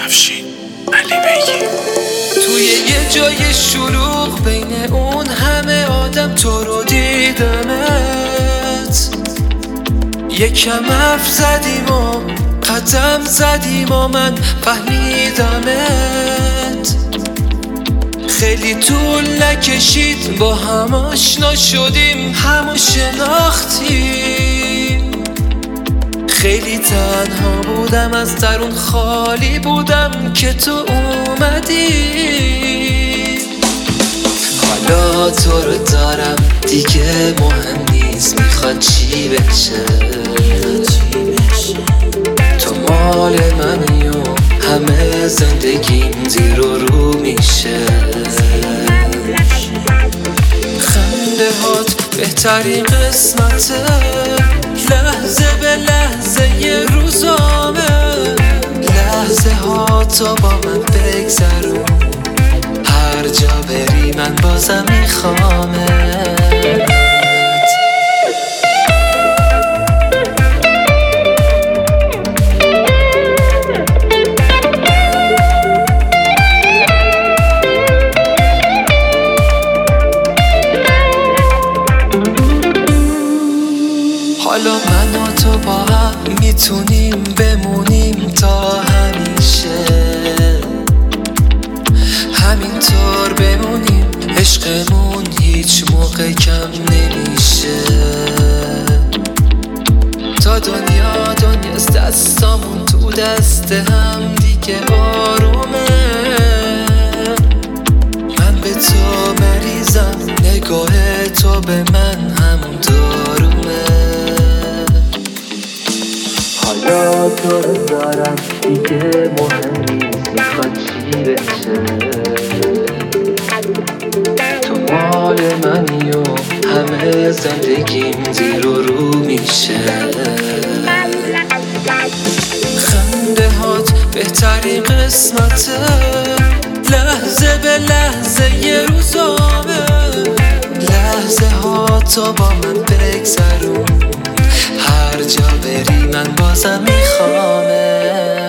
افشین علی بیگی. توی یه جای شلوغ بین اون همه آدم تو رو دیدمت، یکم حرف زدیم و قدم زدیم و من فهمیدمت. خیلی طول نکشید با هم آشنا شدیم، همو شناختیم. خیلی تنها بودم، از درون خالی بودم که تو اومدی. حالا تو رو دارم دیگه مهم نیست میخواد چی بشه. تو مال منی و همه زندگیم زیر و رو میشه. خنده هات بهترین قسمته، لحظه به لحظه یه روزامه. لحظه هاتو با من بگذرون، هر جا بری من بازم میخوامت. حالا من و تو با هم میتونیم بمونیم تا همیشه، همینطور بمونیم، عشقمون هیچ موقع کم نمیشه. تا دنیاست دستامون تو دست هم دیگه آرومه. من به تو مریضم، نگاه تو به من همون دارومه. حالا تو رو دارم دیگه مهم نیست میخواد چی بشه. تو مال منی و همه زندگیم زیر و رو میشه. خنده هات بهترین قسمته، لحظه به لحظه یه روزامه. لحظه هاتو با من بگذرون، هر جا بری من بازم میخوامه.